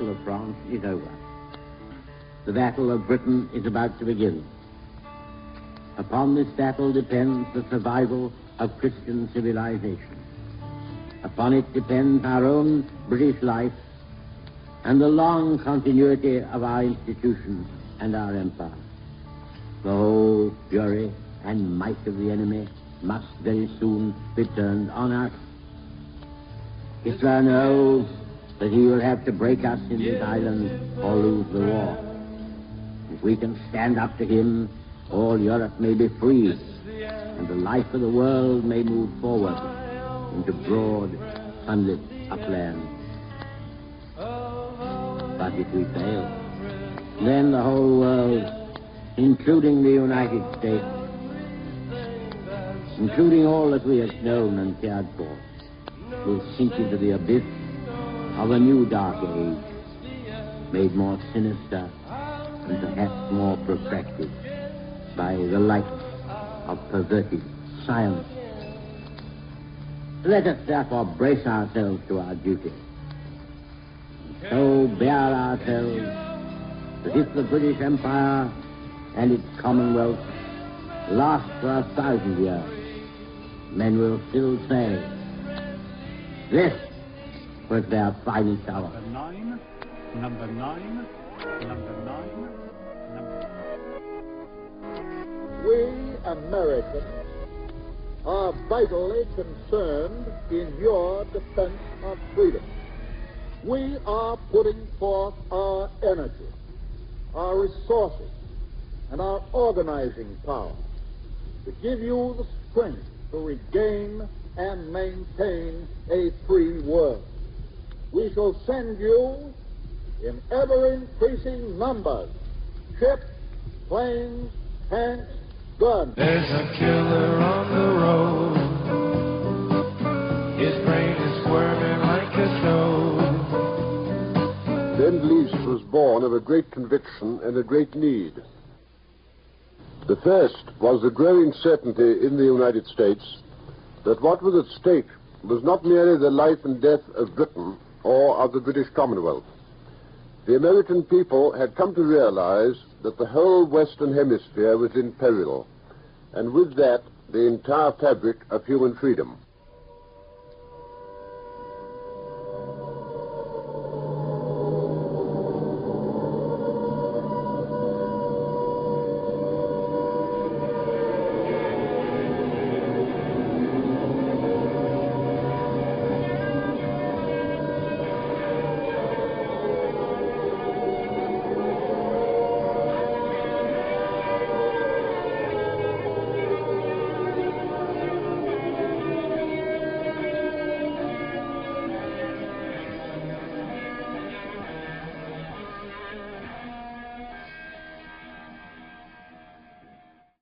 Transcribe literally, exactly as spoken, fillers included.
battle of France is over. The battle of Britain is about to begin. Upon this battle depends the survival of Christian civilization. Upon it depends our own British life and the long continuity of our institutions and our empire. The whole fury and might of the enemy must very soon be turned on us. Hitler knows that he will have to break us in this island or lose the war. If we can stand up to him, all Europe may be freed, and the life of the world may move forward into broad, sunlit uplands. But if we fail, then the whole world, including the United States, including all that we have known and cared for, will sink into the abyss of a new dark age, made more sinister and perhaps more protracted by the light of perverted science. Let us therefore brace ourselves to our duty, and so bear ourselves that if the British Empire and its Commonwealth last for a thousand years, men will still say, this was their finest hour. Number nine, number nine, number nine, number We Americans are vitally concerned in your defense of freedom. We are putting forth our energy, our resources, and our organizing power to give you the strength to regain and maintain a free world. We shall send you in ever-increasing numbers ships, planes, tanks, guns. There's a killer on the road. His brain is squirming like a toad. Lend-Lease was born of a great conviction and a great need. The first was the growing certainty in the United States that what was at stake was not merely the life and death of Britain or of the British Commonwealth. The American people had come to realize that the whole Western Hemisphere was in peril, and with that, the entire fabric of human freedom.